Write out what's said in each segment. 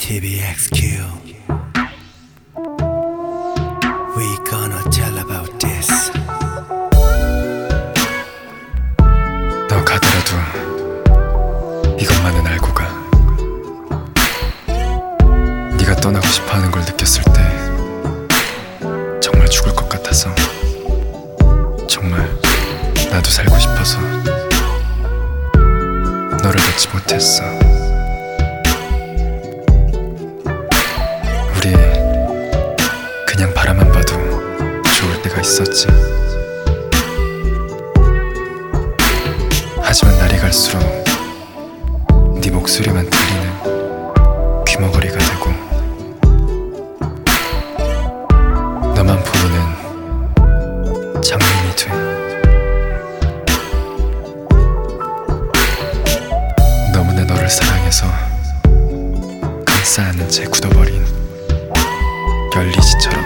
TVXQ. We gonna tell about this. 너 가더라도 이것만은 알고 가. 네가 떠나고 싶어하는 걸 느꼈을 때 정말 죽을 것 같아서, 정말 나도 살고 싶어서 너를 놓지 못했어. 우리 그냥 바라만 봐도 좋을 때가 있었지. 하지만 날이 갈수록 네 목소리만 들리는 귀머거리가 되고, 너만 보이는 장면이 돼. 너무나 너를 사랑해서 감싸안은 채 굳어버린 열리지처럼,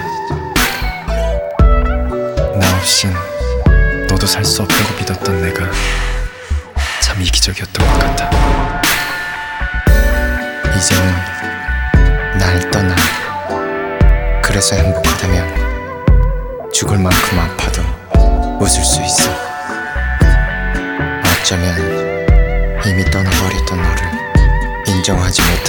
나 없인 너도 살 수 없다고 믿었던 내가 참 이기적이었던 것 같아. 이제는 날 떠나. 그래서 행복하다면 죽을 만큼 아파도 웃을 수 있어. 어쩌면 이미 떠나버렸던 너를 인정하지 못해